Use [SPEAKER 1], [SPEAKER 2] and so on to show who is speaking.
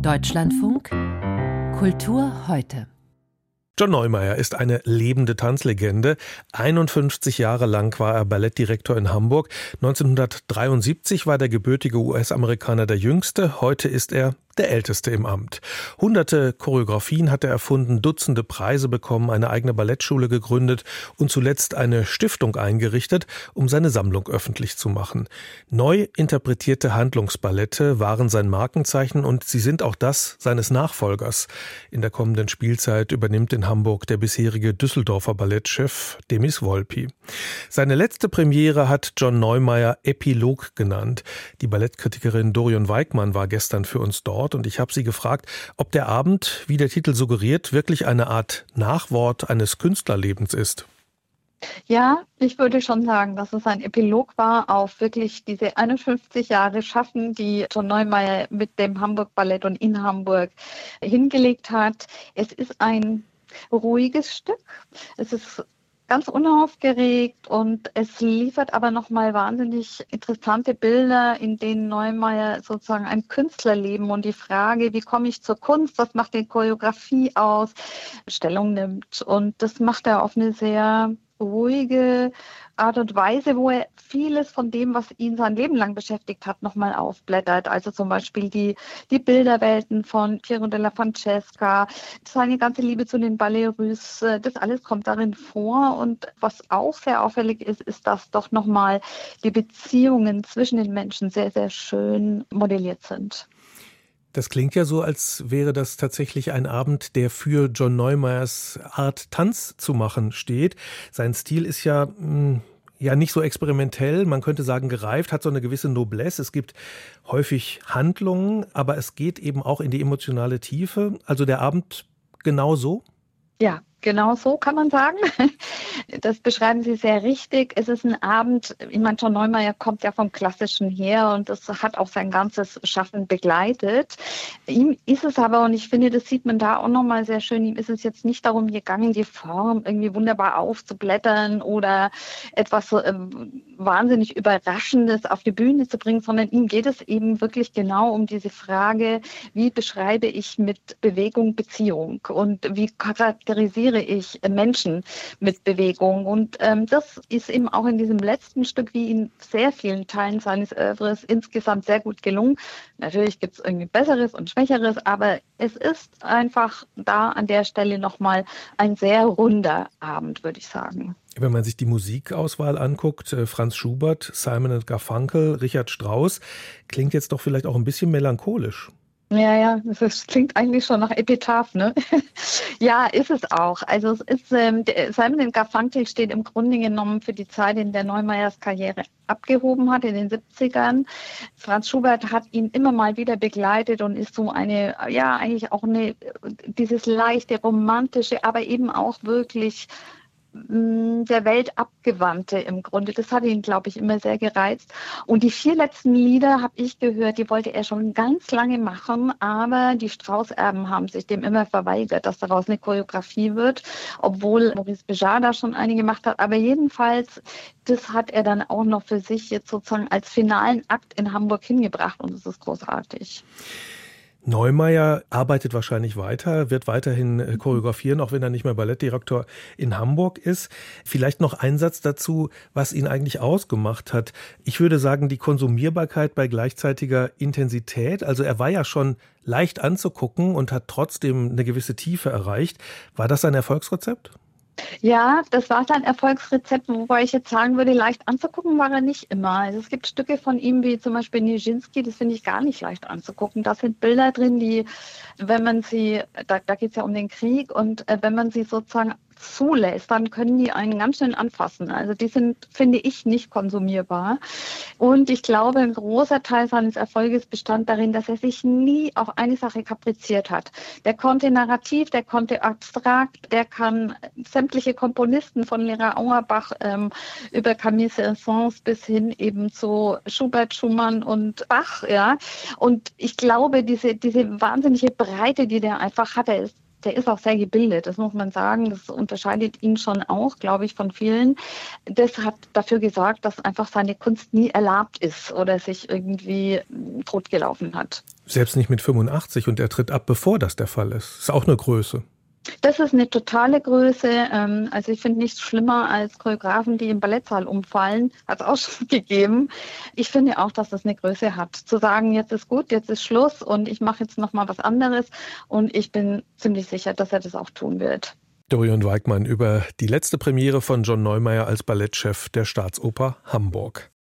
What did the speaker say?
[SPEAKER 1] Deutschlandfunk Kultur heute.
[SPEAKER 2] John Neumeier ist eine lebende Tanzlegende. 51 Jahre lang war er Ballettdirektor in Hamburg. 1973 war der gebürtige US-Amerikaner der Jüngste. Heute ist er der Älteste im Amt. Hunderte Choreografien hat er erfunden, Dutzende Preise bekommen, eine eigene Ballettschule gegründet und zuletzt eine Stiftung eingerichtet, um seine Sammlung öffentlich zu machen. Neu interpretierte Handlungsballette waren sein Markenzeichen und sie sind auch das seines Nachfolgers. In der kommenden Spielzeit übernimmt in Hamburg der bisherige Düsseldorfer Ballettchef Demis Volpi. Seine letzte Premiere hat John Neumeier Epilog genannt. Die Ballettkritikerin Dorian Weigmann war gestern für uns dort. Und ich habe sie gefragt, ob der Abend, wie der Titel suggeriert, wirklich eine Art Nachwort eines Künstlerlebens ist.
[SPEAKER 3] Ja, ich würde schon sagen, dass es ein Epilog war auf wirklich diese 51 Jahre Schaffen, die John Neumeier mit dem Hamburg Ballett und in Hamburg hingelegt hat. Es ist ein ruhiges Stück. Es ist ganz unaufgeregt und es liefert aber nochmal wahnsinnig interessante Bilder, in denen Neumeier sozusagen ein Künstlerleben und die Frage, wie komme ich zur Kunst, was macht die Choreografie aus, Stellung nimmt. Und das macht er auf eine sehr ruhige Art und Weise, wo er vieles von dem, was ihn sein Leben lang beschäftigt hat, nochmal aufblättert. Also zum Beispiel die Bilderwelten von Piero della Francesca, seine ganze Liebe zu den Ballets Russes, das alles kommt darin vor. Und was auch sehr auffällig ist, ist, dass doch nochmal die Beziehungen zwischen den Menschen sehr, sehr schön modelliert sind.
[SPEAKER 2] Das klingt ja so, als wäre das tatsächlich ein Abend, der für John Neumeiers Art, Tanz zu machen steht. Sein Stil ist ja nicht so experimentell, man könnte sagen gereift, hat so eine gewisse Noblesse. Es gibt häufig Handlungen, aber es geht eben auch in die emotionale Tiefe. Also der Abend genau so?
[SPEAKER 3] Ja, genau so kann man sagen. Das beschreiben Sie sehr richtig. Es ist ein Abend, ich meine, John Neumeier kommt ja vom Klassischen her und das hat auch sein ganzes Schaffen begleitet. Ihm ist es aber, und ich finde, das sieht man da auch nochmal sehr schön, ihm ist es jetzt nicht darum gegangen, die Form irgendwie wunderbar aufzublättern oder etwas wahnsinnig Überraschendes auf die Bühne zu bringen, sondern ihm geht es eben wirklich genau um diese Frage, wie beschreibe ich mit Bewegung Beziehung und wie charakterisiere ich Menschen mit Bewegung. Und das ist eben auch in diesem letzten Stück, wie in sehr vielen Teilen seines Œuvres, insgesamt sehr gut gelungen. Natürlich gibt es irgendwie Besseres und Schwächeres, aber es ist einfach da an der Stelle nochmal ein sehr runder Abend, würde ich sagen.
[SPEAKER 2] Wenn man sich die Musikauswahl anguckt, Franz Schubert, Simon & Garfunkel, Richard Strauss, klingt jetzt doch vielleicht auch ein bisschen melancholisch.
[SPEAKER 3] Ja, das klingt eigentlich schon nach Epitaph, ne? Ja, ist es auch. Also es ist, Simon & Garfunkel steht im Grunde genommen für die Zeit, in der Neumeiers Karriere abgehoben hat, in den 70ern. Franz Schubert hat ihn immer mal wieder begleitet und ist so dieses leichte, romantische, aber eben auch wirklich der Welt abgewandte im Grunde. Das hat ihn, glaube ich, immer sehr gereizt. Und die 4 letzten Lieder, habe ich gehört, die wollte er schon ganz lange machen, aber die Strauß-Erben haben sich dem immer verweigert, dass daraus eine Choreografie wird, obwohl Maurice Béjart da schon eine gemacht hat. Aber jedenfalls, das hat er dann auch noch für sich jetzt sozusagen als finalen Akt in Hamburg hingebracht und das ist großartig.
[SPEAKER 2] Neumeier arbeitet wahrscheinlich weiter, wird weiterhin choreografieren, auch wenn er nicht mehr Ballettdirektor in Hamburg ist. Vielleicht noch ein Satz dazu, was ihn eigentlich ausgemacht hat. Ich würde sagen, die Konsumierbarkeit bei gleichzeitiger Intensität. Also er war ja schon leicht anzugucken und hat trotzdem eine gewisse Tiefe erreicht. War das sein Erfolgsrezept?
[SPEAKER 3] Ja, das war sein Erfolgsrezept, wobei ich jetzt sagen würde, leicht anzugucken war er nicht immer. Also es gibt Stücke von ihm, wie zum Beispiel Nijinsky, das finde ich gar nicht leicht anzugucken. Da sind Bilder drin, die, wenn man sie, da geht es ja um den Krieg, und wenn man sie sozusagen zulässt, dann können die einen ganz schön anfassen. Also die sind, finde ich, nicht konsumierbar. Und ich glaube, ein großer Teil seines Erfolges bestand darin, dass er sich nie auf eine Sache kapriziert hat. Der konnte narrativ, der konnte abstrakt, der kann sämtliche Komponisten von Lehrer Auerbach über Camille Saint-Saëns bis hin eben zu Schubert, Schumann und Bach. Ja. Und ich glaube, diese wahnsinnige Breite, die der einfach hat, der ist auch sehr gebildet, das muss man sagen. Das unterscheidet ihn schon auch, glaube ich, von vielen. Das hat dafür gesorgt, dass einfach seine Kunst nie erlabt ist oder sich irgendwie totgelaufen hat.
[SPEAKER 2] Selbst nicht mit 85 und er tritt ab, bevor das der Fall ist. Ist auch eine Größe.
[SPEAKER 3] Das ist eine totale Größe. Also ich finde nichts schlimmer als Choreografen, die im Ballettsaal umfallen. Hat es auch schon gegeben. Ich finde auch, dass das eine Größe hat. Zu sagen, jetzt ist gut, jetzt ist Schluss und ich mache jetzt nochmal was anderes. Und ich bin ziemlich sicher, dass er das auch tun wird.
[SPEAKER 2] Dorian Weigmann über die letzte Premiere von John Neumeier als Ballettchef der Staatsoper Hamburg.